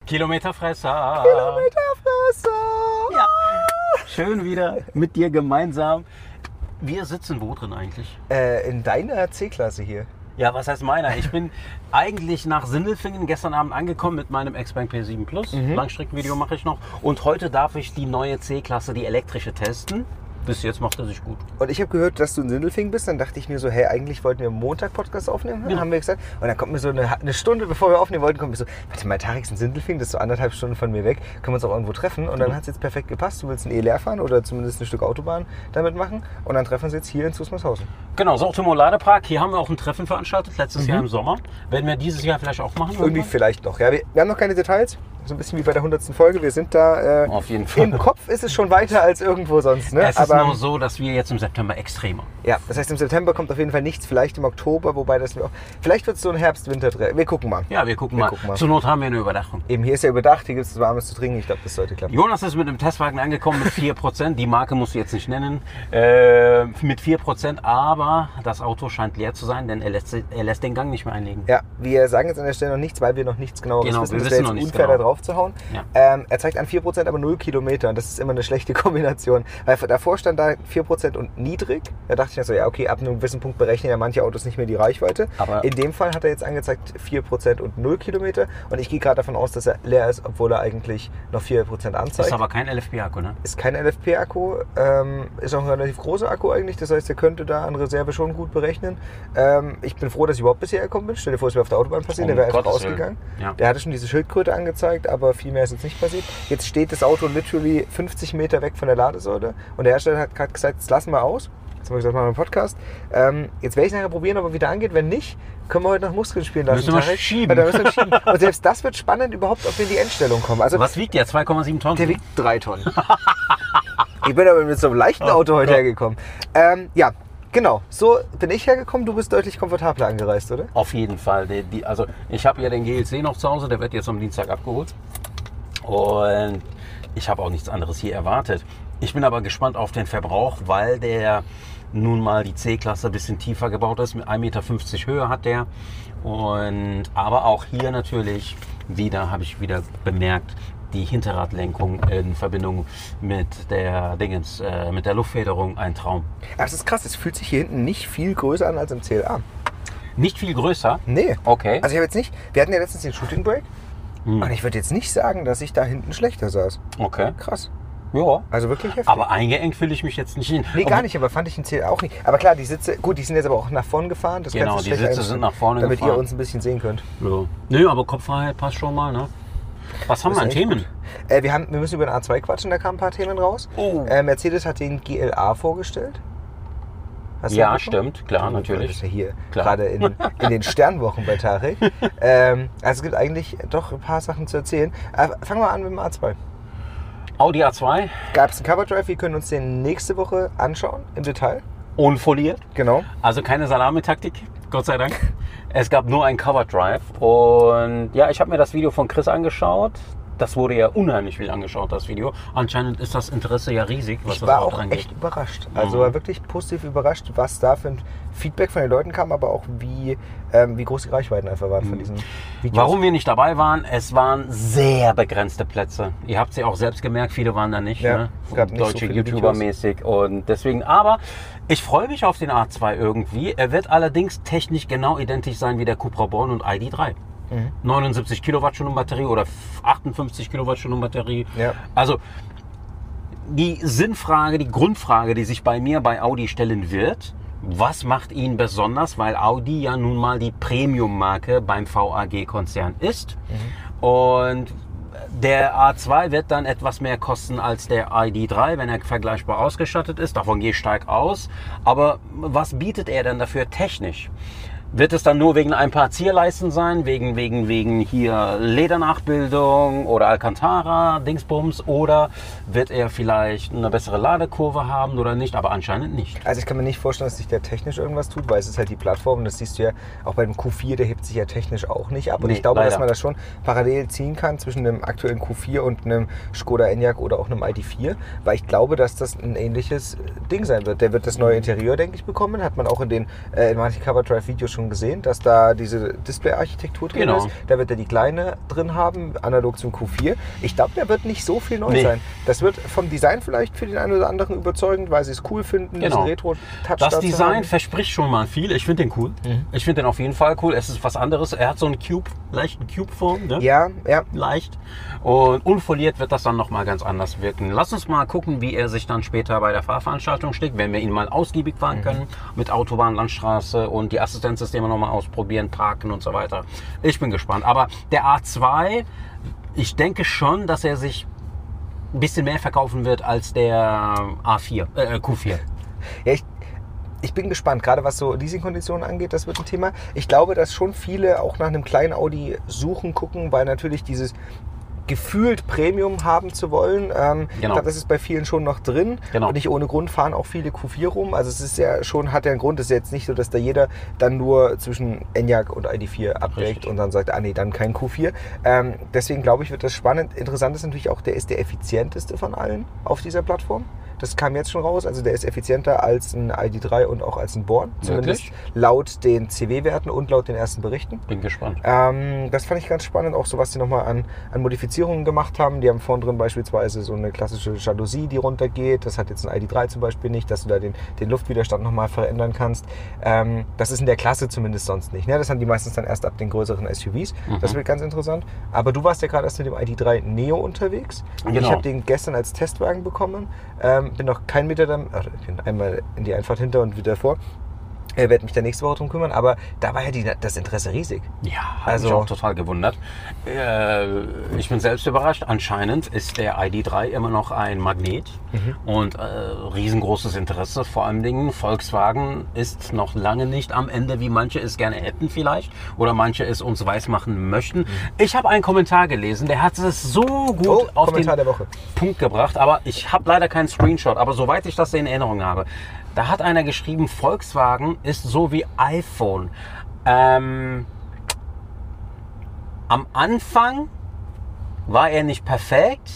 Kilometerfresser. Kilometerfresser. Ja. Schön wieder mit dir gemeinsam. Wir sitzen wo drin eigentlich? In deiner C-Klasse hier. Ja, was heißt meiner? Ich bin eigentlich nach Sindelfingen gestern Abend angekommen mit meinem X-Bank P7 Plus. Langstreckenvideo mache ich noch. Und heute darf ich die neue C-Klasse, die elektrische, testen. Bis jetzt macht er sich gut. Und ich habe gehört, dass du in Sindelfingen bist. Dann dachte ich mir so, hey, eigentlich wollten wir Montag Podcast aufnehmen, Ja. haben wir gesagt. Und dann kommt mir so eine Stunde, bevor wir aufnehmen wollten, kommt mir so, warte mal, Tarek ist in Sindelfingen, das ist so 1,5 Stunden von mir weg. Können wir uns auch irgendwo treffen? Und dann hat es jetzt perfekt gepasst. Du willst ein E-Leer fahren oder zumindest ein Stück Autobahn damit machen. Und dann treffen wir uns jetzt hier in Zusmarshausen. Genau, Sortimo Ladepark. Hier haben wir auch ein Treffen veranstaltet, letztes Jahr im Sommer. Werden wir dieses Jahr vielleicht auch machen? Irgendwie vielleicht noch. Ja, wir haben noch keine Details. So ein bisschen wie bei der 100. Folge. Wir sind da. Auf jeden Fall. Im Kopf ist es schon weiter als irgendwo sonst. Ne? Es ist nur so, dass wir jetzt im September extremer. Ja, das heißt, im September kommt auf jeden Fall nichts. Vielleicht im Oktober, wobei das auch. Vielleicht wird es so ein Herbst-Winter-Dreh. Wir gucken mal. Ja, wir gucken mal. Zur Not haben wir eine Überdachung. Eben, hier ist ja überdacht. Hier gibt es Warmes zu trinken. Ich glaube, das sollte klappen. Jonas ist mit dem Testwagen angekommen mit 4%. Die Marke musst du jetzt nicht nennen. Mit 4%, aber das Auto scheint leer zu sein, denn er lässt den Gang nicht mehr einlegen. Ja, wir sagen jetzt an der Stelle noch nichts, weil wir noch nichts Genaueres Genau, wissen. wir Das wissen wäre noch jetzt nichts unfair, genau. da drauf zu hauen. Ja. Er zeigt an 4%, aber 0 Kilometer. Und das ist immer eine schlechte Kombination. Weil davor stand da 4% und niedrig. Da dachte ich mir so, ja, okay, ab einem gewissen Punkt berechnen ja manche Autos nicht mehr die Reichweite. Aber in dem Fall hat er jetzt angezeigt 4% und 0 Kilometer. Und ich gehe gerade davon aus, dass er leer ist, obwohl er eigentlich noch 4% anzeigt. ist aber kein LFP-Akku, ne? Ist kein LFP-Akku, ist auch ein relativ großer Akku eigentlich, das heißt, er könnte da an Reserve schon gut berechnen. Ich bin froh, dass ich überhaupt bisher gekommen bin. Stell dir vor, es wäre auf der Autobahn passiert, der wäre einfach ausgegangen. Ja. Der hatte schon diese Schildkröte angezeigt, aber viel mehr ist jetzt nicht passiert. Jetzt steht das Auto literally 50 Meter weg von der Ladesäule und der Hersteller hat gerade gesagt, das lassen wir aus. Jetzt haben wir gesagt, machen wir einen Podcast. Jetzt werde ich nachher probieren, ob er wieder angeht. Wenn nicht, können wir heute noch Muskeln spielen lassen. Müssen wir schieben. Da müssen wir schieben. Und selbst das wird spannend, überhaupt, ob wir in die Endstellung kommen. Also, Was wiegt der? 2,7 Tonnen? der wiegt 3 Tonnen. Ich bin aber mit so einem leichten Auto heute hergekommen. Ja, genau. So bin ich hergekommen. Du bist deutlich komfortabler angereist, oder? Auf jeden Fall. Also ich habe ja den GLC noch zu Hause, der wird jetzt am Dienstag abgeholt. Und ich habe auch nichts anderes hier erwartet. Ich bin aber gespannt auf den Verbrauch, weil der nun mal die C-Klasse ein bisschen tiefer gebaut ist. Mit 1,50 Meter Höhe hat der. Aber auch hier natürlich wieder, habe ich wieder bemerkt, die Hinterradlenkung in Verbindung mit der mit der Luftfederung ein Traum. Aber das ist krass. Es fühlt sich hier hinten nicht viel größer an als im CLA. Nicht viel größer? Nee. Okay. Also ich habe jetzt nicht. Wir hatten ja letztens den Shooting Break. Und ich würde jetzt nicht sagen, dass ich da hinten schlechter saß. Okay. Krass. Ja. Also wirklich heftig. Aber eingeengt fühle ich mich jetzt nicht hin. Nee, gar nicht, aber fand ich im CLA auch nicht. Aber klar, die Sitze, gut, die sind jetzt aber auch nach vorne gefahren. Das Genau, kannst du die schlecht Sitze sind einstellen, nach vorne damit gefahren. ihr uns ein bisschen sehen könnt. Ja. Nö, aber Kopffreiheit passt schon mal, ne? Was haben wir an echt Themen? gut. Wir müssen über den A2 quatschen, da kamen ein paar Themen raus. Oh. Mercedes hat den GLA vorgestellt. Hast du Ja, mitbekommen? stimmt, klar, Du natürlich. bist ja hier Klar. gerade in den Sternwochen bei Tarek. Also es gibt eigentlich doch ein paar Sachen zu erzählen. Fangen wir an mit dem A2. Audi A2, Gab es einen Cover Drive, wir können uns den nächste Woche anschauen, im Detail. unfoliert. Genau. Also keine Salamitaktik, Gott sei Dank. Es gab nur einen Cover Drive. Und ja, ich habe mir das Video von Chris angeschaut. Das wurde ja unheimlich viel angeschaut, das Video. Anscheinend ist das Interesse ja riesig, was Ich das war Auto auch angeht. echt überrascht. Also war wirklich positiv überrascht, was da für ein Feedback von den Leuten kam, aber auch wie groß die Reichweiten einfach waren von diesen Videos. Warum wir nicht dabei waren, es waren sehr begrenzte Plätze. Ihr habt es ja auch selbst gemerkt, viele waren da nicht. Ja, Ne? es gab nicht so Deutsche viele YouTuber-mäßig. Und deswegen, aber ich freue mich auf den A2 irgendwie. Er wird allerdings technisch genau identisch sein wie der Cupra Born und ID3. 79 Kilowattstunden Batterie oder 58 Kilowattstunden Batterie. Ja. Also die Sinnfrage, die Grundfrage, die sich bei mir bei Audi stellen wird, was macht ihn besonders, weil Audi ja nun mal die Premium-Marke beim VAG-Konzern ist. Und der A2 wird dann etwas mehr kosten als der ID3, wenn er vergleichbar ausgestattet ist. Davon gehe ich stark aus. Aber was bietet er denn dafür technisch? Wird es dann nur wegen ein paar Zierleisten sein, wegen hier Ledernachbildung oder Alcantara, Dingsbums, oder wird er vielleicht eine bessere Ladekurve haben oder nicht? Aber anscheinend nicht. Also ich kann mir nicht vorstellen, dass sich der technisch irgendwas tut, weil es ist halt die Plattform, das siehst du ja auch bei dem Q4, der hebt sich ja technisch auch nicht ab. Und Nee, ich glaube, leider. dass man das schon parallel ziehen kann zwischen einem aktuellen Q4 und einem Skoda Enyaq oder auch einem ID4, weil ich glaube, dass das ein ähnliches Ding sein wird. Der wird das neue Interieur, denke ich, bekommen, hat man auch in den in manchen Cover Drive Videos schon schon gesehen, dass da diese Display-Architektur drin Genau. ist. Da wird er die kleine drin haben, analog zum Q4. Ich glaube, da wird nicht so viel neu Nee. sein. Das wird vom Design vielleicht für den einen oder anderen überzeugend, weil sie es cool finden, Genau. diesen Retro-Touch Das da zu Design haben. verspricht schon mal viel. Ich finde den cool. Ich finde den auf jeden Fall cool. Es ist was anderes. Er hat so einen leichten Cube-Form. Ne? Ja, ja. Leicht. Und unfoliert wird das dann nochmal ganz anders wirken. Lass uns mal gucken, wie er sich dann später bei der Fahrveranstaltung schlägt, wenn wir ihn mal ausgiebig fahren können. Mit Autobahn, Landstraße und die Assistenzsysteme nochmal ausprobieren, parken und so weiter. Ich bin gespannt. Aber der A2, ich denke schon, dass er sich ein bisschen mehr verkaufen wird als der Q4. Ja, ich bin gespannt, gerade was so Leasingkonditionen angeht, das wird ein Thema. Ich glaube, dass schon viele auch nach einem kleinen Audi suchen, gucken, weil natürlich dieses gefühlt Premium haben zu wollen. Ich glaube, das ist bei vielen schon noch drin. Genau. Und nicht ohne Grund fahren auch viele Q4 rum. Also es ist ja schon, hat ja einen Grund. Es ist jetzt nicht so, dass da jeder dann nur zwischen Enyaq und ID4 abwägt und dann sagt, nee, dann kein Q4. Deswegen glaube ich, wird das spannend. Interessant ist natürlich auch, der ist der effizienteste von allen auf dieser Plattform. Das kam jetzt schon raus. Also der ist effizienter als ein ID3 und auch als ein Born. Zumindest laut den CW-Werten und laut den ersten Berichten. Bin gespannt. Das fand ich ganz spannend. Auch so, was die nochmal an Modifizierungen gemacht haben. Die haben vorn drin beispielsweise so eine klassische Jalousie, die runtergeht. Das hat jetzt ein ID3 zum Beispiel nicht, dass du da den Luftwiderstand nochmal verändern kannst. Das ist in der Klasse zumindest sonst nicht. Ne? Das haben die meistens dann erst ab den größeren SUVs. Das wird ganz interessant. Aber du warst ja gerade erst mit dem ID3 Neo unterwegs. Genau. Ich habe den gestern als Testwagen bekommen. Bin noch keinen Meter ich bin einmal in die Einfahrt hinter und wieder vor. Werde mich da nächste Woche drum kümmern, aber da war ja das Interesse riesig. Ja, hat mich auch total gewundert. Ich bin selbst überrascht. Anscheinend ist der ID3 immer noch ein Magnet und riesengroßes Interesse. Vor allen Dingen Volkswagen ist noch lange nicht am Ende, wie manche es gerne hätten vielleicht oder manche es uns weismachen möchten. Ich habe einen Kommentar gelesen, der hat es so gut auf den Punkt gebracht, aber ich habe leider keinen Screenshot, aber soweit ich das in Erinnerung habe. Da hat einer geschrieben, Volkswagen ist so wie iPhone. Am Anfang war er nicht perfekt,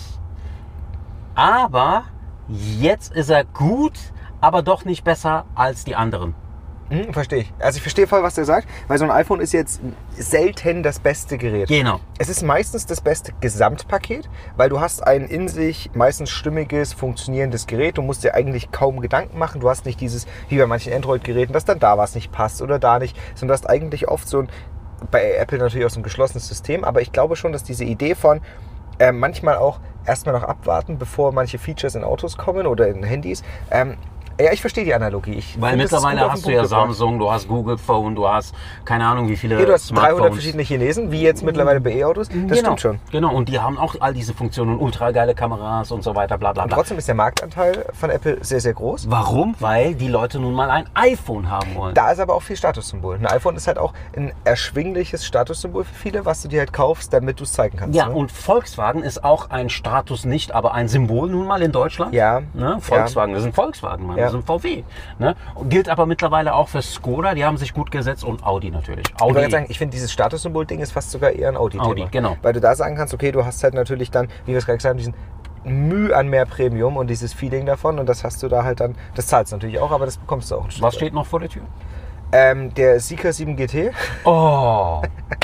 aber jetzt ist er gut, aber doch nicht besser als die anderen. Verstehe ich. Also ich verstehe voll, was der sagt, weil so ein iPhone ist jetzt selten das beste Gerät. Genau. Es ist meistens das beste Gesamtpaket, weil du hast ein in sich meistens stimmiges, funktionierendes Gerät. Du musst dir eigentlich kaum Gedanken machen. Du hast nicht dieses, wie bei manchen Android-Geräten, dass dann da was nicht passt oder da nicht, sondern du hast eigentlich oft so ein, bei Apple natürlich auch so ein geschlossenes System, aber ich glaube schon, dass diese Idee von manchmal auch erstmal noch abwarten, bevor manche Features in Autos kommen oder in Handys, ja, ich verstehe die Analogie. Weil mittlerweile hast du ja Samsung, du hast Google Phone, du hast keine Ahnung wie viele du hast Smartphones. 300 verschiedene Chinesen, wie jetzt mittlerweile bei E-Autos. Das stimmt schon. Genau, und die haben auch all diese Funktionen, ultra geile Kameras und so weiter, bla bla Und bla. trotzdem ist der Marktanteil von Apple sehr, sehr groß. Warum? Weil die Leute nun mal ein iPhone haben wollen. Da ist aber auch viel Statussymbol. Ein iPhone ist halt auch ein erschwingliches Statussymbol für viele, was du dir halt kaufst, damit du es zeigen kannst. Ja, ne? und Volkswagen ist auch ein Status nicht, aber ein Symbol nun mal in Deutschland. Ja. Ne? Volkswagen, das ist ein Volkswagen, Mann, Ja. das ist ein VW. Ne? Und gilt aber mittlerweile auch für Skoda, die haben sich gut gesetzt und Audi natürlich. Ich wollte sagen, ich finde dieses Statussymbol-Ding ist fast sogar eher ein Audi-Thema. Audi, genau. Weil du da sagen kannst, okay, du hast halt natürlich dann, wie wir es gerade gesagt haben, diesen Mühe an mehr Premium und dieses Feeling davon und das hast du da halt dann, das zahlst du natürlich auch, aber das bekommst du auch ein Stück Was weit. steht noch vor der Tür? Der Zeekr 7 GT. Oh,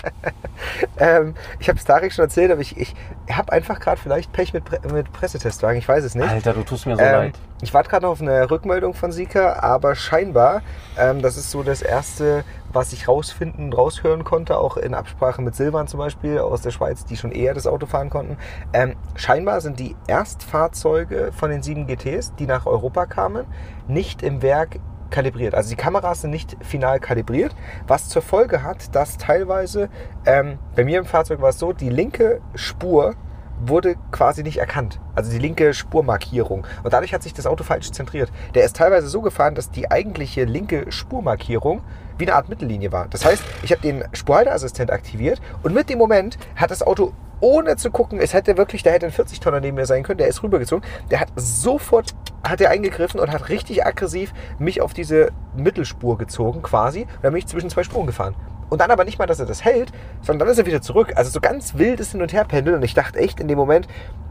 Ich habe es Tarek schon erzählt, aber ich habe einfach gerade vielleicht Pech mit Pressetestwagen, ich weiß es nicht. Alter, du tust mir so leid. Ich warte gerade noch auf eine Rückmeldung von Zeekr, aber scheinbar, das ist so das Erste, was ich raushören konnte, auch in Absprache mit Silvan zum Beispiel aus der Schweiz, die schon eher das Auto fahren konnten. Scheinbar sind die Erstfahrzeuge von den 7 GTs, die nach Europa kamen, nicht im Werk kalibriert. Also die Kameras sind nicht final kalibriert, was zur Folge hat, dass teilweise, bei mir im Fahrzeug war es so, die linke Spur wurde quasi nicht erkannt. Also die linke Spurmarkierung. Und dadurch hat sich das Auto falsch zentriert. Der ist teilweise so gefahren, dass die eigentliche linke Spurmarkierung wie eine Art Mittellinie war. Das heißt, ich habe den Spurhalteassistent aktiviert und mit dem Moment hat das Auto, ohne zu gucken, da hätte ein 40-Tonner neben mir sein können, der ist rübergezogen, der hat sofort eingegriffen und hat richtig aggressiv mich auf diese Mittelspur gezogen quasi. Und dann bin ich zwischen zwei Spuren gefahren. Und dann aber nicht mal, dass er das hält, sondern dann ist er wieder zurück. Also so ganz wildes Hin- und Herpendeln. Und ich dachte echt in dem Moment,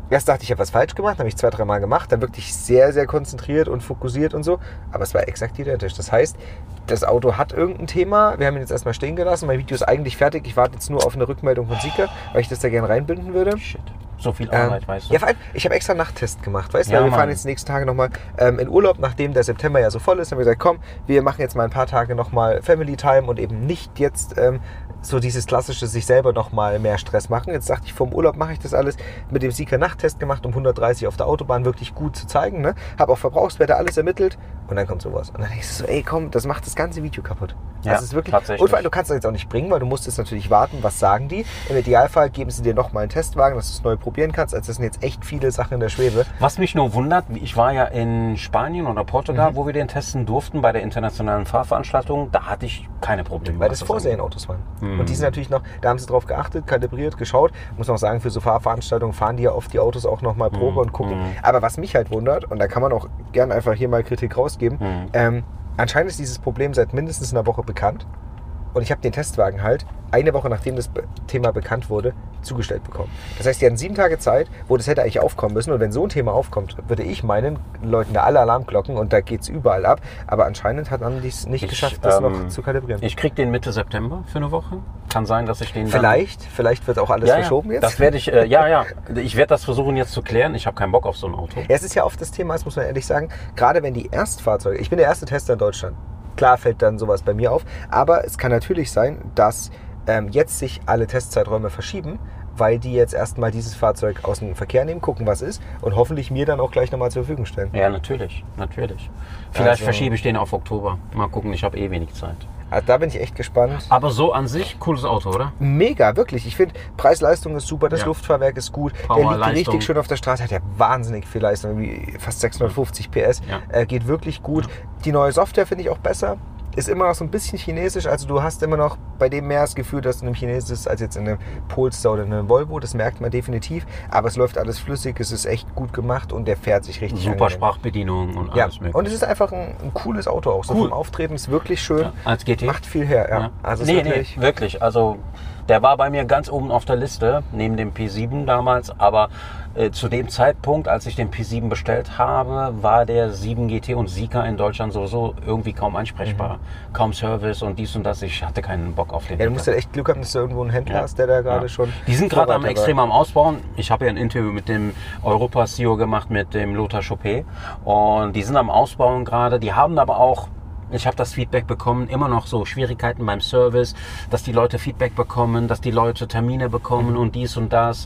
Erst dachte ich, habe was falsch gemacht, habe ich 2-3 Mal gemacht, dann wirklich sehr, sehr konzentriert und fokussiert und so. Aber es war exakt identisch. Das heißt, das Auto hat irgendein Thema. Wir haben ihn jetzt erstmal stehen gelassen. Mein Video ist eigentlich fertig. Ich warte jetzt nur auf eine Rückmeldung von Sika, weil ich das da gerne reinbinden würde. Shit. So viel Arbeit, weißt du? Ja, vor allem, ich habe extra einen Nachttest gemacht, weißt du? Ja, Weil wir fahren Mann. jetzt die nächsten Tage nochmal in Urlaub, nachdem der September ja so voll ist. Haben wir gesagt, komm, wir machen jetzt mal ein paar Tage nochmal Family Time und eben nicht jetzt so dieses klassische sich selber nochmal mehr Stress machen. Jetzt dachte ich, vom Urlaub mache ich das alles mit dem Sika-Nachttest gemacht, um 130 auf der Autobahn wirklich gut zu zeigen. Ne? Habe auch Verbrauchswerte alles ermittelt und dann kommt sowas. Und dann denkst du so, ey komm, das macht das ganze Video kaputt. Ja, das ist wirklich, tatsächlich. und vor allem, du kannst das jetzt auch nicht bringen, weil du musst jetzt natürlich warten, was sagen die. Im Idealfall geben sie dir nochmal einen Testwagen, dass du es neu probieren kannst. Also das sind jetzt echt viele Sachen in der Schwebe. Was mich nur wundert, ich war ja in Spanien oder Portugal, wo wir den testen durften bei der internationalen Fahrveranstaltung. Da hatte ich keine Probleme. Weil das Vorserienautos waren. Und die sind natürlich noch, da haben sie drauf geachtet, kalibriert, geschaut. Muss man auch sagen, für so Fahrveranstaltungen fahren die ja oft die Autos auch nochmal Probe und gucken. Aber was mich halt wundert, und da kann man auch gerne einfach hier mal Kritik rausgeben, anscheinend ist dieses Problem seit mindestens einer Woche bekannt. Und ich habe den Testwagen halt eine Woche nachdem das Thema bekannt wurde, zugestellt bekommen. Das heißt, die hatten 7 Tage Zeit, wo das hätte eigentlich aufkommen müssen. Und wenn so ein Thema aufkommt, würde ich meinen, läuten da alle Alarmglocken und da geht es überall ab. Aber anscheinend hat man es nicht geschafft, das noch zu kalibrieren. Ich kriege den Mitte September für eine Woche. Kann sein, dass ich den Vielleicht wird auch alles verschoben jetzt. Das werde ich, ich werde das versuchen jetzt zu klären. Ich habe keinen Bock auf so ein Auto. Ja, es ist ja oft das Thema, das muss man ehrlich sagen, gerade wenn die Erstfahrzeuge, ich bin der erste Tester in Deutschland, klar fällt dann sowas bei mir auf, aber es kann natürlich sein, dass jetzt sich alle Testzeiträume verschieben, weil die jetzt erstmal dieses Fahrzeug aus dem Verkehr nehmen, gucken, was ist und hoffentlich mir dann auch gleich nochmal zur Verfügung stellen. Ja, natürlich. Vielleicht verschiebe ich den auf Oktober. Mal gucken, ich habe wenig Zeit. Also da bin ich echt gespannt. Aber so an sich, cooles Auto, oder? Mega, wirklich. Ich finde, Preis-Leistung ist super, das Luftfahrwerk ist gut. Power, der liegt Leistung. richtig schön auf der Straße, hat ja wahnsinnig viel Leistung, wie fast 650 PS. Geht wirklich gut. Die neue Software finde ich auch besser. Ist immer noch so ein bisschen chinesisch, also du hast immer noch bei dem mehr das Gefühl, dass du in einem Chinesisch ist, als jetzt in einem Polestar oder in einem Volvo, das merkt man definitiv, aber es läuft alles flüssig, es ist echt gut gemacht und der fährt sich richtig Super angenehm. Sprachbedienung und alles mögliche. Und es ist einfach ein cooles Auto auch, so vom Auftreten ist wirklich schön, als GT. macht viel her. Also wirklich, also der war bei mir ganz oben auf der Liste, neben dem P7 damals, aber zu dem Zeitpunkt, als ich den P7 bestellt habe, war der 7 GT und Sika in Deutschland sowieso irgendwie kaum ansprechbar. Kaum Service und dies und das, ich hatte keinen Bock auf den. Ja, du musst ja echt Glück haben, dass du irgendwo einen Händler hast, der da gerade schon... Die sind gerade extrem am Ausbauen. Ich habe ja ein Interview mit dem Europa-CEO gemacht, mit dem Lothar Choupet, und die sind am Ausbauen gerade, die haben aber auch... Ich habe das Feedback bekommen, immer noch so Schwierigkeiten beim Service, dass die Leute Feedback bekommen, dass die Leute Termine bekommen und dies und das.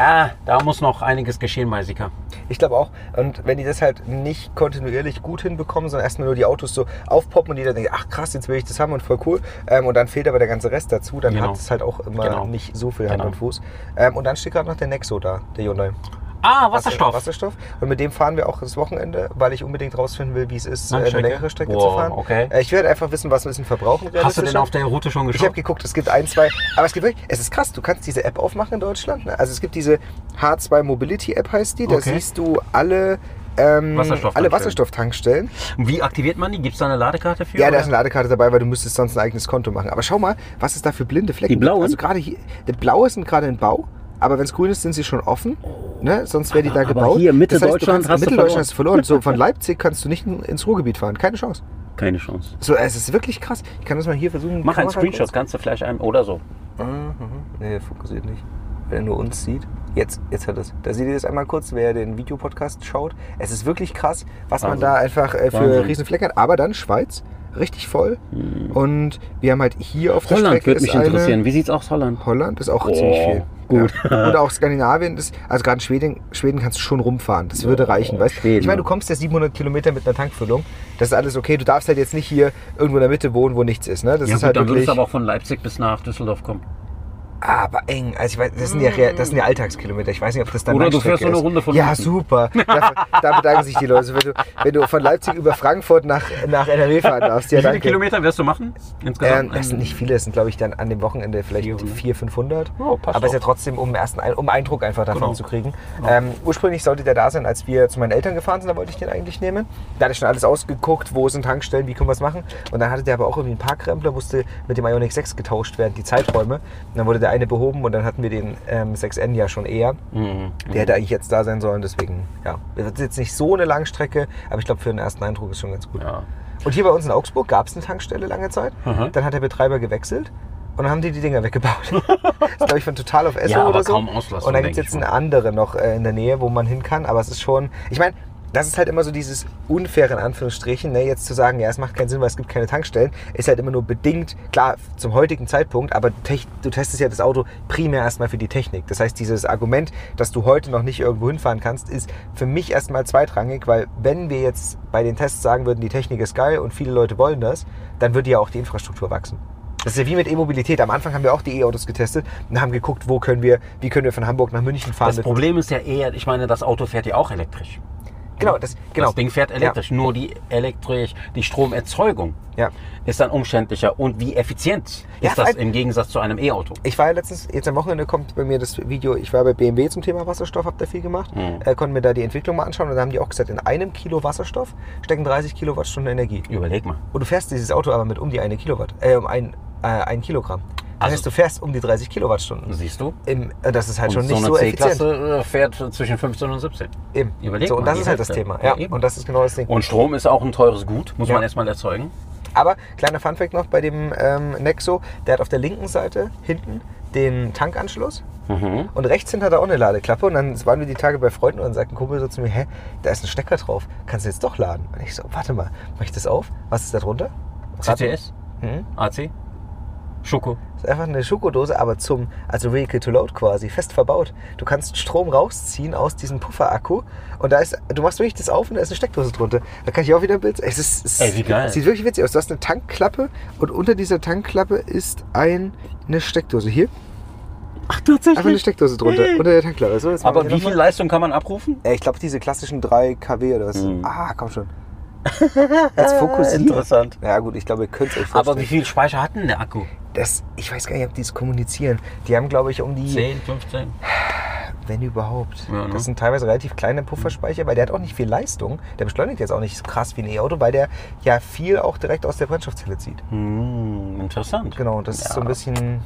Da muss noch einiges geschehen bei Sika. Ich glaube auch. Und wenn die das halt nicht kontinuierlich gut hinbekommen, sondern erstmal nur die Autos so aufpoppen und jeder denkt, ach krass, jetzt will ich das haben und voll cool. Und dann fehlt aber der ganze Rest dazu, dann hat es halt auch immer nicht so viel Hand und Fuß. Und dann steht gerade noch der Nexo da, der Hyundai. Wasserstoff. Und mit dem fahren wir auch das Wochenende, weil ich unbedingt rausfinden will, wie es ist, eine längere Strecke zu fahren. Okay. Ich werde einfach wissen, was wir ein Verbrauchen realistisch. Hast du denn auf der Route schon geschaut? Ich habe geguckt, es gibt 1, 2, aber es gibt wirklich, es ist krass, du kannst diese App aufmachen in Deutschland. Ne? Also es gibt diese H2 Mobility App heißt die, da siehst du alle Wasserstofftankstellen. Wie aktiviert man die? Gibt es da eine Ladekarte für? Ja, da ist eine Ladekarte dabei, weil du müsstest sonst ein eigenes Konto machen. Aber schau mal, was es da für blinde Flecken gibt. Die blauen? Also gerade hier, die blaue sind gerade in Bau. Aber wenn es grün ist, sind sie schon offen. Ne? Sonst wäre die da gebaut. Hier Mitte das heißt, Deutschland hast du verloren. So von Leipzig kannst du nicht ins Ruhrgebiet fahren. Keine Chance. Keine Chance. So, es ist wirklich krass. Ich kann das mal hier versuchen. Mach einen Screenshot, kannst du vielleicht einem oder so. Nee, fokussiert nicht. Wenn er nur uns sieht. Jetzt hat es. Da seht ihr das einmal kurz, wer den Videopodcast schaut. Es ist wirklich krass, was man da einfach für Riesenflecken hat. Aber dann Schweiz. Richtig voll. Und wir haben halt hier auf der Strecke... Holland würde mich interessieren. Wie sieht's aus, Holland? Holland ist auch ziemlich viel. Gut. Ja. Oder auch Skandinavien ist... Also gerade Schweden kannst du schon rumfahren. Das würde reichen, weißt du? Ich meine, du kommst ja 700 Kilometer mit einer Tankfüllung. Das ist alles okay. Du darfst halt jetzt nicht hier irgendwo in der Mitte wohnen, wo nichts ist. Ne? Das ist halt dann wirklich... würdest du aber auch von Leipzig bis nach Düsseldorf kommen. Aber eng. Also ich weiß, das sind ja Alltagskilometer. Ich weiß nicht, ob das dann Oder du fährst so eine Runde von Ja, super. Da bedanken sich die Leute. Wenn du von Leipzig über Frankfurt nach NRW fahren darfst. Ja, wie viele Kilometer wirst du machen? Insgesamt? Das sind nicht viele. Das sind, glaube ich, dann an dem Wochenende vielleicht 400, 500. Oh, passt aber es ist ja trotzdem, um Eindruck einfach davon zu kriegen. Ursprünglich sollte der da sein, als wir zu meinen Eltern gefahren sind. Da wollte ich den eigentlich nehmen. Da hatte ich schon alles ausgeguckt. Wo sind Tankstellen? Wie können wir es machen? Und dann hatte der aber auch irgendwie einen Parkrempler. Musste mit dem Ioniq 6 getauscht werden, die Zeiträume. Und dann wurde der der eine behoben und dann hatten wir den 6N ja schon eher. Der hätte eigentlich jetzt da sein sollen, deswegen, ja. Das ist jetzt nicht so eine Langstrecke, aber ich glaube, für den ersten Eindruck ist schon ganz gut. Ja. Und hier bei uns in Augsburg gab es eine Tankstelle lange Zeit. Dann hat der Betreiber gewechselt. Und dann haben die Dinger weggebaut. Das ist, glaube ich, von Total auf Esso Ja, aber oder so. kaum Auslastung, Und dann gibt es denke jetzt ich eine andere noch in der Nähe, wo man hin kann. Aber es ist schon, ich meine, das ist halt immer so dieses Unfaire in Anführungsstrichen, ne? Jetzt zu sagen, ja, es macht keinen Sinn, weil es gibt keine Tankstellen, ist halt immer nur bedingt, klar, zum heutigen Zeitpunkt, aber du testest ja das Auto primär erstmal für die Technik. Das heißt, dieses Argument, dass du heute noch nicht irgendwo hinfahren kannst, ist für mich erstmal zweitrangig, weil wenn wir jetzt bei den Tests sagen würden, die Technik ist geil und viele Leute wollen das, dann würde ja auch die Infrastruktur wachsen. Das ist ja wie mit E-Mobilität. Am Anfang haben wir auch die E-Autos getestet und haben geguckt, wie können wir von Hamburg nach München fahren. Das Problem ist ja eher, ich meine, das Auto fährt ja auch elektrisch. Genau. Das Ding fährt elektrisch, nur die Stromerzeugung ist dann umständlicher. Und wie effizient ist das im Gegensatz zu einem E-Auto? Ich war ja letztens, jetzt am Wochenende kommt bei mir das Video, ich war bei BMW zum Thema Wasserstoff, hab da viel gemacht, konnten mir da die Entwicklung mal anschauen und da haben die auch gesagt, in einem Kilo Wasserstoff stecken 30 Kilowattstunden Energie. Überleg mal. Und du fährst dieses Auto aber mit um die 1 Kilogramm. Das heißt, du fährst um die 30 Kilowattstunden. Siehst du? Das ist halt und schon nicht so so eine effizient. C-Klasse fährt zwischen 15 und 17. Eben. Überleg so, mal, und das die ist halt das Hälfte. Thema. Ja, Ja, und das ist genau das Ding. Und Strom ist auch ein teures Gut, muss man erstmal erzeugen. Aber, kleiner Funfact noch bei dem Nexo, der hat auf der linken Seite hinten den Tankanschluss und rechts hinten hat er auch eine Ladeklappe und dann waren wir die Tage bei Freunden und dann sagt ein Kumpel so zu mir, hä, da ist ein Stecker drauf, kannst du jetzt doch laden? Und ich so, warte mal, mach ich das auf? Was ist da drunter? CCS? AC? Schoko? Das ist einfach eine Schokodose, aber also Vehicle to Load quasi, fest verbaut. Du kannst Strom rausziehen aus diesem Pufferakku und du machst wirklich das auf und da ist eine Steckdose drunter. Da kann ich auch wieder ein Bild. Wie geil. Sieht wirklich witzig aus. Du hast eine Tankklappe und unter dieser Tankklappe ist eine Steckdose. Hier. Ach, tatsächlich? Einfach eine Steckdose drunter, unter der Tankklappe. So, aber wie viel Leistung kann man abrufen? Ich glaube, diese klassischen 3 kW oder was. Komm schon. Jetzt fokussiert. Interessant. Ja gut, ich glaube, ihr könnt es euch vorstellen. Aber wie viel Speicher hat denn der Akku? Ich weiß gar nicht, ob die es kommunizieren. Die haben, glaube ich, um die... 10, 15? Wenn überhaupt. Ja, ne? Das sind teilweise relativ kleine Pufferspeicher, weil der hat auch nicht viel Leistung. Der beschleunigt jetzt auch nicht so krass wie ein E-Auto, weil der ja viel auch direkt aus der Brennstoffzelle zieht. Interessant. Genau, und das ist so ein bisschen...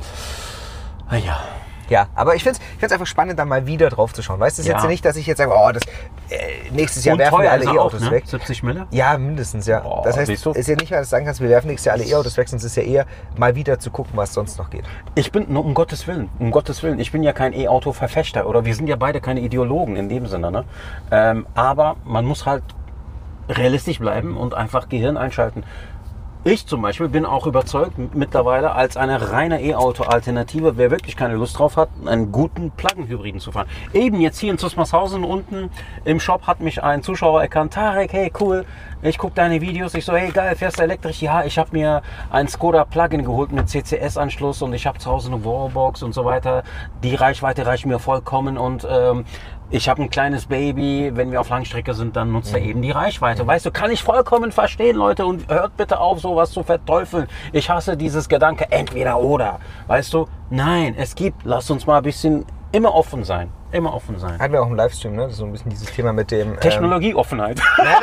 Ah ja. Ja, aber ich find's einfach spannend, da mal wieder drauf zu schauen. Weißt du, es ist jetzt nicht, dass ich jetzt sage, nächstes Jahr und werfen wir alle also E-Autos auch, ne? weg. 70 Mille? Ja, mindestens, ja. Boah, das heißt, siehst du? ist ja nicht mal, dass du sagen kannst, wir werfen nächstes Jahr alle E-Autos weg, sondern es ist ja eher mal wieder zu gucken, was sonst noch geht. Ich bin, nur um Gottes Willen, ich bin ja kein E-Auto-Verfechter oder wir sind ja beide keine Ideologen in dem Sinne, ne? Aber man muss halt realistisch bleiben und einfach Gehirn einschalten. Ich zum Beispiel bin auch überzeugt mittlerweile als eine reine E-Auto-Alternative, wer wirklich keine Lust drauf hat, einen guten Plug-in-Hybriden zu fahren. Eben jetzt hier in Zusmarshausen unten im Shop hat mich ein Zuschauer erkannt. Tarek, hey cool, ich gucke deine Videos. Ich so, hey geil, fährst du elektrisch? Ja, ich habe mir ein Skoda Plug-in geholt mit CCS-Anschluss und ich habe zu Hause eine Wallbox und so weiter. Die Reichweite reicht mir vollkommen und ich habe ein kleines Baby, wenn wir auf Langstrecke sind, dann nutzt er eben die Reichweite. Weißt du, kann ich vollkommen verstehen, Leute, und hört bitte auf, sowas zu verteufeln. Ich hasse dieses Gedanke, entweder oder. Weißt du, nein, lasst uns mal ein bisschen immer offen sein. Immer offen sein. Hatten wir auch im Livestream, ne? Das ist so ein bisschen dieses Thema mit dem... Technologieoffenheit.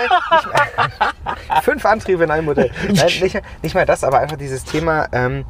Nein, 5 Antriebe in einem Modell. Nein, nicht mal das, aber einfach dieses Thema...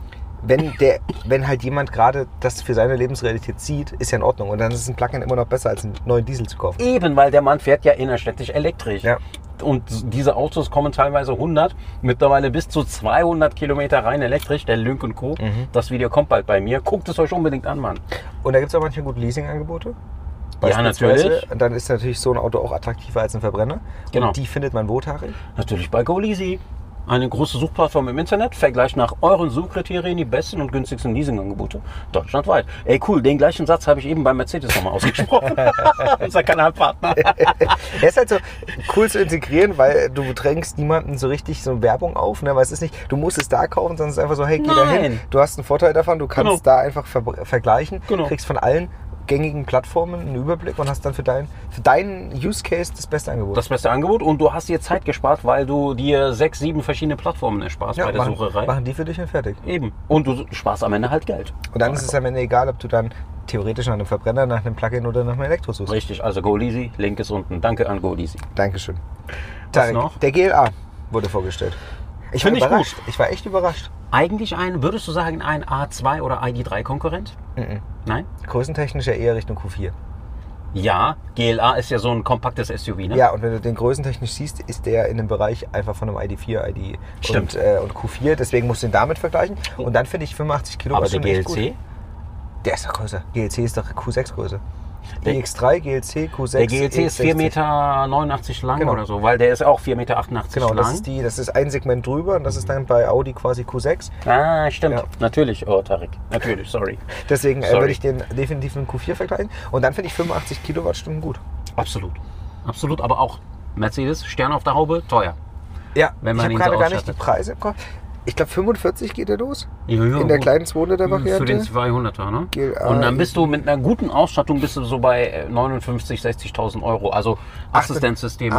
wenn halt jemand gerade das für seine Lebensrealität sieht, ist ja in Ordnung. Und dann ist es ein Plug-in immer noch besser, als einen neuen Diesel zu kaufen. Eben, weil der Mann fährt ja innerstädtisch elektrisch. Ja. Und diese Autos kommen teilweise 100, mittlerweile bis zu 200 Kilometer rein elektrisch, der Lynk & Co. Das Video kommt bald bei mir. Guckt es euch unbedingt an, Mann. Und da gibt es auch manchmal gute Leasing-Angebote. Ja, natürlich. Und dann ist natürlich so ein Auto auch attraktiver als ein Verbrenner. Genau. Und die findet man wo, Tarek? Natürlich bei GoLeasy. Eine große Suchplattform im Internet, vergleicht nach euren Suchkriterien die besten und günstigsten Leasingangebote deutschlandweit. Ey cool, den gleichen Satz habe ich eben bei Mercedes nochmal ausgesprochen. Unser Kanalpartner. Er ist halt so cool zu integrieren, weil du drängst niemanden so richtig so Werbung auf, ne? Weil es ist nicht, du musst es da kaufen, sondern es ist einfach so, hey, geh da hin. Du hast einen Vorteil davon, du kannst da einfach vergleichen, kriegst von allen gängigen Plattformen einen Überblick und hast dann für deinen Use Case das beste Angebot. Das beste Angebot und du hast dir Zeit gespart, weil du dir 6, 7 verschiedene Plattformen ersparst bei der Sucherei. Machen die für dich und fertig. Eben. Und du sparst am Ende halt Geld. Und dann ist es am Ende egal, ob du dann theoretisch nach einem Verbrenner, nach einem Plug-in oder nach einem Elektro suchst. Richtig, also GoLeasy, Link ist unten. Danke an GoLeasy. Dankeschön. Was noch? Der GLA wurde vorgestellt. Ich war Find ich überrascht. gut. Ich war echt überrascht. eigentlich würdest du sagen, ein A2 oder ID3-Konkurrent? Nein? Größentechnisch ja eher Richtung Q4. Ja, GLA ist ja so ein kompaktes SUV, ne? Ja, und wenn du den größentechnisch siehst, ist der in dem Bereich einfach von einem ID4, Stimmt. und Q4. Deswegen musst du ihn damit vergleichen. Und dann finde ich 85 Kilowatt Aber der schon echt GLC? gut. Der ist doch größer. GLC ist doch Q6 Größe. iX3, GLC, Q6. Der GLC ist 4,89 Meter lang Genau. oder so, weil der ist auch 4,88 Meter Genau, lang. das ist ein Segment drüber und das ist dann bei Audi quasi Q6. Ah, stimmt. Ja. Natürlich, oh Tarek. Natürlich, sorry. Deswegen Sorry. würde ich den definitiv mit dem Q4 vergleichen. Und dann finde ich 85 Kilowattstunden gut. Absolut. Absolut, aber auch Mercedes, Stern auf der Haube, teuer. Ja, Wenn ich man habe ihn gerade so gar nicht die ausstattet. Preise im Kopf. Ich glaube 45 geht er los. Ja, In der kleinen 200er Variante. Für den 200er, ne? GLA Und dann bist du mit einer guten Ausstattung bist du so bei 59.000, 60.000 Euro. Also Assistenzsysteme.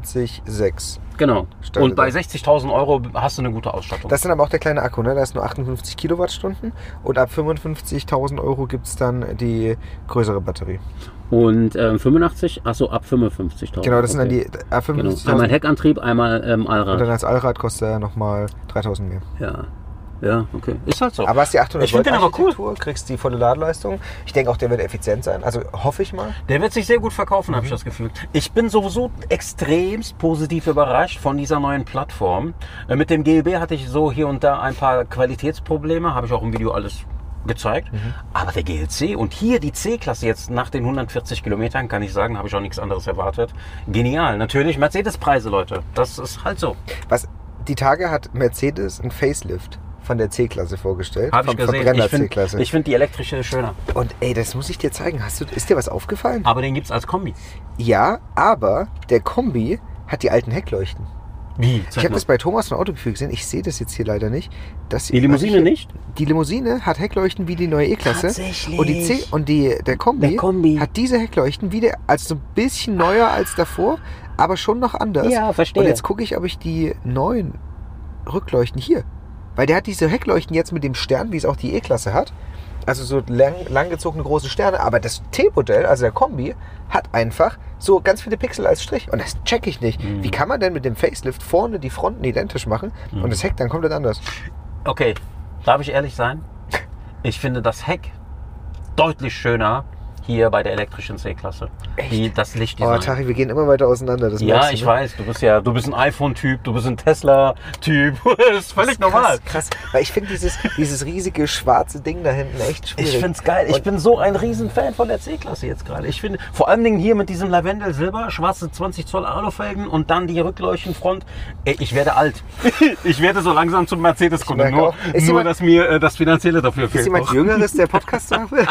48,6. Genau. Startet Und bei er. 60.000 Euro hast du eine gute Ausstattung. Das ist dann aber auch der kleine Akku, ne? Da ist nur 58 Kilowattstunden. Und ab 55.000 Euro gibt es dann die größere Batterie. Und 85, achso, ab 55.000. Genau, das sind dann die ab Genau. 55.000. Einmal Heckantrieb, einmal Und Allrad. dann als Allrad kostet er nochmal 3.000 mehr. Ja. Ja, okay. Ist halt so. Aber hast die 800 Ich finde Volt den aber cool. Architektur, kriegst die volle Ladeleistung. Ich denke auch, der wird effizient sein. Also hoffe ich mal. Der wird sich sehr gut verkaufen, habe ich das Gefühl. Ich bin sowieso extremst positiv überrascht von dieser neuen Plattform. Mit dem GLB hatte ich so hier und da ein paar Qualitätsprobleme, habe ich auch im Video alles gezeigt. Aber der GLC und hier die C-Klasse jetzt nach den 140 Kilometern, kann ich sagen, habe ich auch nichts anderes erwartet. Genial. Natürlich Mercedes-Preise, Leute. Das ist halt so. Die Tage hat Mercedes ein Facelift von der C-Klasse vorgestellt. Habe ich vom gesehen. Verbrenner Ich finde C-Klasse. find die elektrische schöner. Und ey, das muss ich dir zeigen. Ist dir was aufgefallen? Aber den gibt es als Kombi. Ja, aber der Kombi hat die alten Heckleuchten. Wie? Ich habe das bei Thomas von Autogefühl gesehen. Ich sehe das jetzt hier leider nicht. Die Limousine nicht? Die Limousine hat Heckleuchten wie die neue E-Klasse. Tatsächlich. Und der Kombi hat diese Heckleuchten wieder, also so ein bisschen neuer als davor, aber schon noch anders. Ja, verstehe. Und jetzt gucke ich, ob ich die neuen Rückleuchten hier. Weil der hat diese Heckleuchten jetzt mit dem Stern, wie es auch die E-Klasse hat. Also so langgezogene große Sterne. Aber das T-Modell, also der Kombi, hat einfach so ganz viele Pixel als Strich. Und das check ich nicht. Wie kann man denn mit dem Facelift vorne die Fronten identisch machen und das Heck dann komplett anders? Okay, darf ich ehrlich sein? Ich finde das Heck deutlich schöner hier bei der elektrischen C-Klasse. Das Oh, Lichtdesign. Tari, wir gehen immer weiter auseinander. Das Ja, merkst du, ich ne? weiß, du bist ein iPhone-Typ, du bist ein Tesla-Typ. Das ist völlig normal. Krass. Weil ich finde dieses riesige schwarze Ding da hinten echt schwierig. Ich finde es geil. Ich bin so ein Riesenfan von der C-Klasse jetzt gerade. Ich finde, vor allem hier mit diesem Lavendel-Silber, schwarze 20 Zoll Alufelgen und dann die Rückleuchtenfront. Ey, ich werde alt. Ich werde so langsam zum Mercedes-Kunde. merke Nur, auch. Ist jemand- dass mir das Finanzielle dafür Ist fehlt. jemand noch. Jüngeres, der Podcast machen will?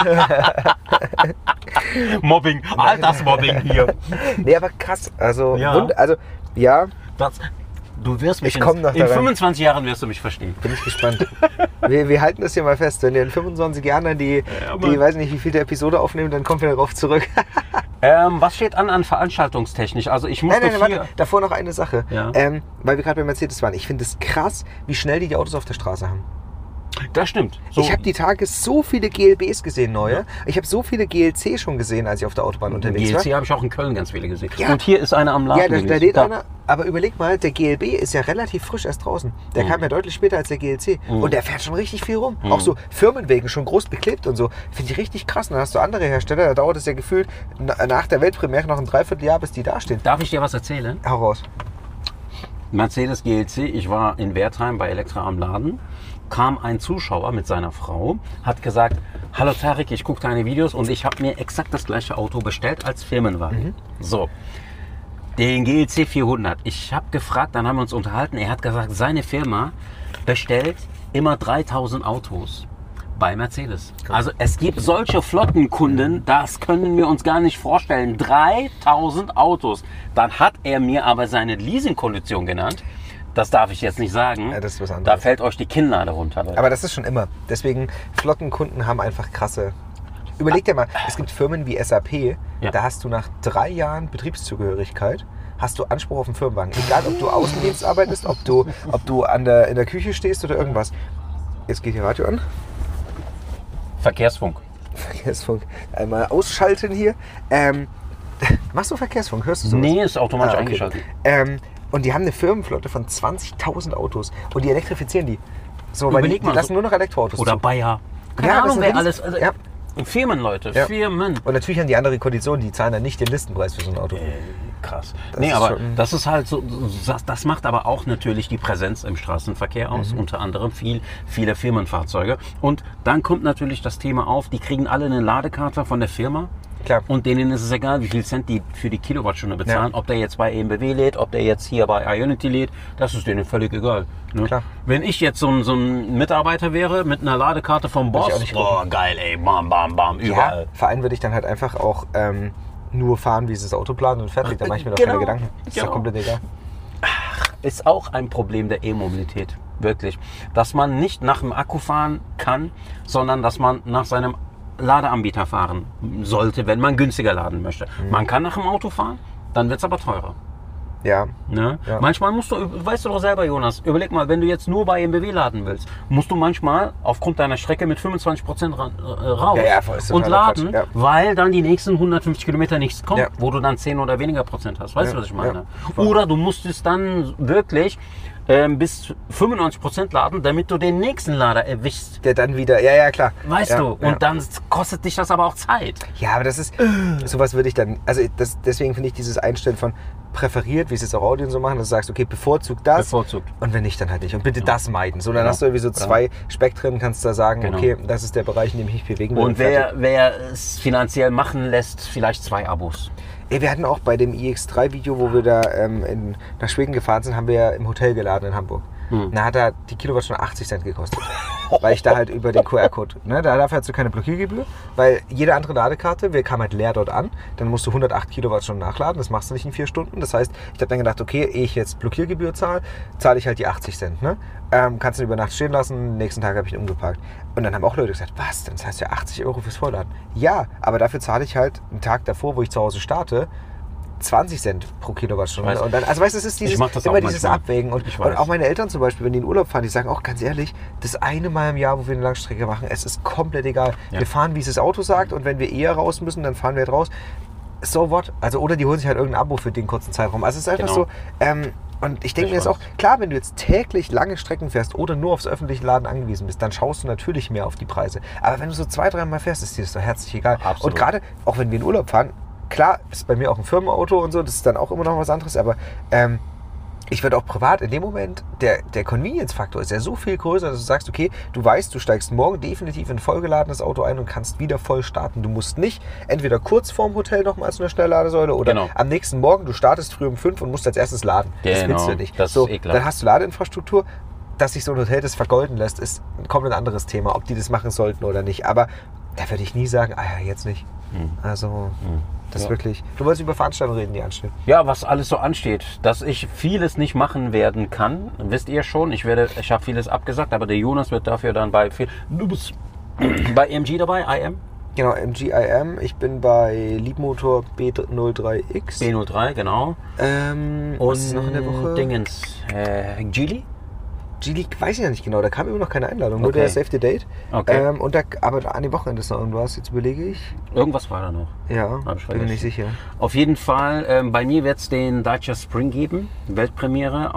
Mobbing, Altersmobbing hier. Nee, aber krass. Also, Ja. ja, Du wirst mich Ich komm noch in daran. 25 Jahren wirst du mich verstehen. bin ich gespannt. wir halten das hier mal fest. Wenn wir in 25 Jahren dann die Mann. weiß nicht, wie viel der Episode aufnehmen, dann kommen wir darauf zurück. Was steht an Veranstaltungstechnisch? Also ich muss Nein, hier... warte. Davor noch eine Sache. Ja. Weil wir gerade bei Mercedes waren. Ich finde es krass, wie schnell die Autos auf der Straße haben. Das stimmt. So, Ich habe die Tage so viele GLBs gesehen, neue. Ich habe so viele GLC schon gesehen, als ich auf der Autobahn unterwegs war. GLC habe ich auch in Köln ganz viele gesehen. Ja. Und hier ist einer am Laden Ja, da gewesen. lädt einer. Aber überleg mal, der GLB ist ja relativ frisch erst draußen. Der kam ja deutlich später als der GLC. Und der fährt schon richtig viel rum. Auch so Firmenwegen, schon groß beklebt und so. Finde ich richtig krass. Und dann hast du andere Hersteller, da dauert es ja gefühlt nach der Weltpremiere noch ein Dreivierteljahr, bis die dastehen. Darf ich dir was erzählen? Hau raus. Mercedes GLC, ich war in Wertheim bei Elektra am Laden, kam ein Zuschauer mit seiner Frau, hat gesagt, hallo Tarek, ich gucke deine Videos und ich habe mir exakt das gleiche Auto bestellt als Firmenwagen. So, den GLC 400. Ich habe gefragt, dann haben wir uns unterhalten, er hat gesagt, seine Firma bestellt immer 3000 Autos bei Mercedes. Also es gibt solche Flottenkunden, das können wir uns gar nicht vorstellen. 3000 Autos. Dann hat er mir aber seine Leasingkondition genannt. Das darf ich jetzt nicht sagen. Ja, das ist was anderes. Da fällt euch die Kinnlade runter. Leute. Aber das ist schon immer. Deswegen, Flottenkunden haben einfach krasse... Überleg dir mal, es gibt Firmen wie SAP, Ja. da hast du nach 3 Jahren Betriebszugehörigkeit, hast du Anspruch auf einen Firmenwagen. Egal, ob du Außendienst arbeitest, ob du in der Küche stehst oder irgendwas. Jetzt geht hier Radio an. Verkehrsfunk. Verkehrsfunk. Einmal ausschalten hier. Machst du Verkehrsfunk? Hörst du sowas? Nee, ist automatisch Ah, okay. eingeschaltet. Und die haben eine Firmenflotte von 20.000 Autos und die elektrifizieren die. So, weil die Überleg mal lassen so. nur noch Elektroautos Oder zu. Bayer. Keine Ja, das Ahnung, sind wer Riesen- alles. Also, ja. Firmen, Leute. Ja. Firmen. Und natürlich haben die andere Konditionen, die zahlen dann nicht den Listenpreis für so ein Auto. Krass. Das Nee, ist aber schon- das ist halt so, das macht aber auch natürlich die Präsenz im Straßenverkehr aus, unter anderem viele Firmenfahrzeuge. Und dann kommt natürlich das Thema auf, die kriegen alle eine Ladekarte von der Firma. Klar. Und denen ist es egal, wie viel Cent die für die Kilowattstunde bezahlen. Ob der jetzt bei EMBW lädt, ob der jetzt hier bei Ionity lädt, das ist denen völlig egal. Ne? Klar. Wenn ich jetzt so ein Mitarbeiter wäre mit einer Ladekarte vom ich Boss, auch nicht boah, geil, ey, bam, bam, bam, überall. Ja, vor allem würde ich dann halt einfach auch nur fahren, wie es das Auto plant und fertig. Da mache ich mir doch keine Gedanken. Das ist doch komplett egal. Ist auch ein Problem der E-Mobilität, wirklich. Dass man nicht nach dem Akku fahren kann, sondern dass man nach seinem Ladeanbieter fahren sollte, wenn man günstiger laden möchte. Man kann nach dem Auto fahren, dann wird es aber teurer. Ja. Ne? Ja. Manchmal musst du, weißt du doch selber, Jonas, überleg mal, wenn du jetzt nur bei EMBW laden willst, musst du manchmal aufgrund deiner Strecke mit 25% raus Ja, voll, ist und totaler laden, Quatsch, ja. weil dann die nächsten 150 Kilometer nichts kommt, Ja. wo du dann 10 oder weniger Prozent hast. Weißt du, Ja, was ich meine? ja. Oder du musst es dann wirklich bis 95% laden, damit du den nächsten Lader erwischst. Der dann wieder, ja, klar. Weißt ja, du? Und ja. dann kostet dich das aber auch Zeit. Ja, aber das ist, sowas würde ich dann, also deswegen finde ich dieses Einstellen von präferiert, wie es jetzt auch Audi und so machen, dass du sagst, okay, bevorzugt das. Bevorzugt. Und wenn nicht, dann halt nicht. Und bitte das meiden. So, dann Genau. hast du irgendwie so zwei Spektren, kannst da sagen, Genau. okay, das ist der Bereich, in dem ich mich bewegen will. Und fertig. wer es finanziell machen lässt, vielleicht 2 Abos. Ey, wir hatten auch bei dem iX3-Video, wo wir da nach Schweden gefahren sind, haben wir ja im Hotel geladen in Hamburg. Da hat er die Kilowattstunde 80 Cent gekostet. Weil ich da halt über den QR-Code, ne, dafür hast du keine Blockiergebühr, weil jede andere Ladekarte, wir kamen halt leer dort an, dann musst du 108 Kilowattstunden nachladen, das machst du nicht in 4 Stunden. Das heißt, ich habe dann gedacht, okay, ehe ich jetzt Blockiergebühr zahle ich halt die 80 Cent. Ne? Kannst du über Nacht stehen lassen, nächsten Tag habe ich ihn umgeparkt. Und dann haben auch Leute gesagt, was, dann zahlst du ja 80 Euro fürs Vollladen. Ja, aber dafür zahle ich halt einen Tag davor, wo ich zu Hause starte, 20 Cent pro Kilowattstunde. Ich weiß. Und dann, also weißt du, es ist Ich mach das immer auch dieses manchmal. Abwägen. Und auch meine Eltern zum Beispiel, wenn die in Urlaub fahren, die sagen auch ganz ehrlich, das eine Mal im Jahr, wo wir eine Langstrecke machen, es ist komplett egal. Ja. Wir fahren, wie es das Auto sagt, und wenn wir eher raus müssen, dann fahren wir halt raus. So what? Also, oder die holen sich halt irgendein Abo für den kurzen Zeitraum. Also es ist einfach Genau. so, und ich denke mir jetzt weiß. auch, klar, wenn du jetzt täglich lange Strecken fährst oder nur aufs öffentliche Laden angewiesen bist, dann schaust du natürlich mehr auf die Preise. Aber wenn du so 2-3 Mal fährst, ist dir das doch herzlich egal. Absolut. Und gerade, auch wenn wir in Urlaub fahren, klar, ist bei mir auch ein Firmenauto und so, das ist dann auch immer noch was anderes, aber ich würde auch privat in dem Moment, der Convenience-Faktor ist ja so viel größer, dass du sagst, okay, du weißt, du steigst morgen definitiv in ein vollgeladenes Auto ein und kannst wieder voll starten. Du musst nicht entweder kurz vorm Hotel nochmal zu einer Schnellladesäule oder Genau. am nächsten Morgen, du startest früh um 5 und musst als erstes laden. Das Genau, willst du nicht. das So, ist ekelhaft. dann hast du Ladeinfrastruktur. Dass sich so ein Hotel das vergolden lässt, ist ein komplett anderes Thema, ob die das machen sollten oder nicht. Aber da würde ich nie sagen, ja, jetzt nicht. Also, das ist wirklich... Du wolltest über Veranstaltungen reden, die anstehen. Ja, was alles so ansteht, dass ich vieles nicht machen werden kann, wisst ihr schon. Ich habe vieles abgesagt, aber der Jonas wird dafür dann du bist bei MG dabei, IM? Genau, MG-IM. Ich bin bei Liebmotor B03X. B03, genau. Was ist noch in der Woche? Dingens, Geely? Geely, weiß ich ja nicht genau. Da kam immer noch keine Einladung. Nur Okay. der Save the Date. Okay. Aber an dem Wochenende ist noch irgendwas. Jetzt überlege ich. Irgendwas war da noch. Ja, Hab ich bin mir vergessen. nicht sicher. Auf jeden Fall, bei mir wird es den Dacia Spring geben, Weltpremiere,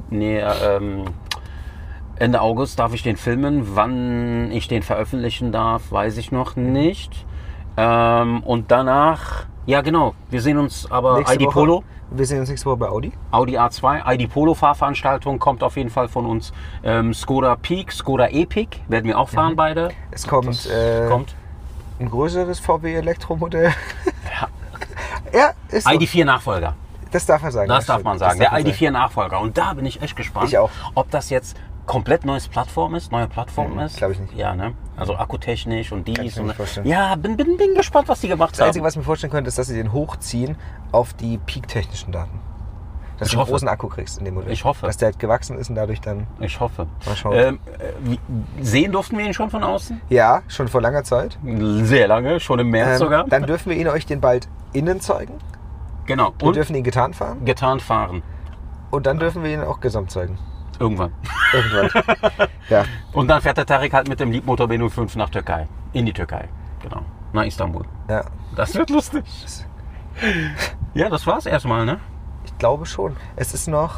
Ende August darf ich den filmen. Wann ich den veröffentlichen darf, weiß ich noch nicht. Und danach, ja genau, wir sehen uns aber Nächste ID Woche- Polo, Wir sehen uns nächste Woche bei Audi. Audi A2, ID Polo Fahrveranstaltung kommt auf jeden Fall von uns. Skoda Peak, Skoda Epic werden wir auch fahren beide. Es kommt, Das kommt. ein größeres VW-Elektromodell. Ja, ist so. ID4 Nachfolger. Das darf man sagen. Das darf man sagen. Das Der darf man ID4 Nachfolger. Und da bin ich echt gespannt, Ich auch. ob das jetzt komplett neue Plattform ist. Glaube ich nicht. Ja, ne? Also akkutechnisch und ich dies. mir Und nicht vorstellen. ja, bin gespannt, was die gemacht Das Einzige, haben. was ich mir vorstellen könnte, ist, dass sie den hochziehen auf die peak-technischen Daten. Dass Ich du einen hoffe. großen Akku kriegst in dem Modell. Ich hoffe. Dass der halt gewachsen ist und dadurch dann... Ich hoffe. Mal schauen. Sehen durften wir ihn schon von außen? Ja, schon vor langer Zeit. Sehr lange, schon im März sogar. Dann dürfen wir euch den bald innen zeigen. Genau. Wir Und dürfen ihn getan fahren. getarnt fahren. Und dann dürfen wir ihn auch gesamt zeigen. Irgendwann. Irgendwann. Ja. Und dann fährt der Tarek halt mit dem Liebmotor B05 nach Türkei. In die Türkei. Genau. Nach Istanbul. Ja. Das wird lustig. Ja, das war's erstmal, ne? Ich glaube schon. Es ist noch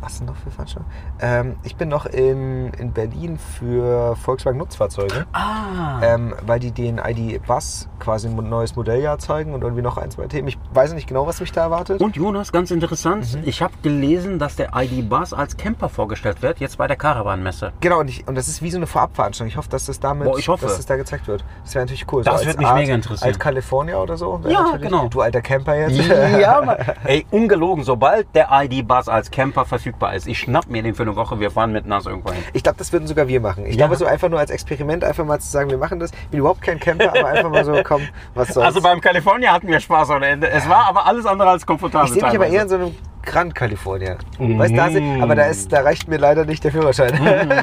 Was denn noch für Veranstaltungen? Ich bin noch in Berlin für Volkswagen Nutzfahrzeuge. Weil die den ID.Buzz quasi ein neues Modelljahr zeigen und irgendwie noch ein, zwei Themen. Ich weiß nicht genau, was mich da erwartet. Und Jonas, ganz interessant, ich habe gelesen, dass der ID.Buzz als Camper vorgestellt wird, jetzt bei der Caravan-Messe. Genau, und das ist wie so eine Vorabveranstaltung. Ich hoffe, dass das damit dass das da gezeigt wird. Das wäre natürlich cool. Das so würde mich mega interessieren. Als California oder so. Ja, genau. Du alter Camper jetzt. Ja, Mann. Ey, ungelogen, sobald der ID.Buzz als Camper verfügbar ist, ich schnapp mir den für eine Woche, wir fahren mit Nas irgendwo hin. Ich glaube, das würden sogar wir machen. Ich glaube, so einfach nur als Experiment, einfach mal zu sagen, wir machen das. Ich bin überhaupt kein Camper, aber einfach mal so, komm, was soll's. Also beim California hatten wir Spaß ohne Ende. Es war aber alles andere als komfortabel. Ich sehe mich aber eher in so einem Grand California. Weißt du, aber da reicht mir leider nicht der Führerschein.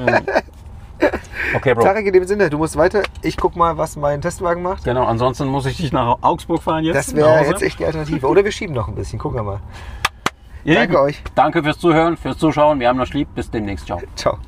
Okay, Bro. Tarek, in dem Sinne, du musst weiter. Ich guck mal, was mein Testwagen macht. Genau, ansonsten muss ich dich nach Augsburg fahren jetzt. Das wäre jetzt echt die Alternative. Oder wir schieben noch ein bisschen, gucken wir mal. Danke euch. Danke fürs Zuhören, fürs Zuschauen. Wir haben euch lieb. Bis demnächst. Ciao. Ciao.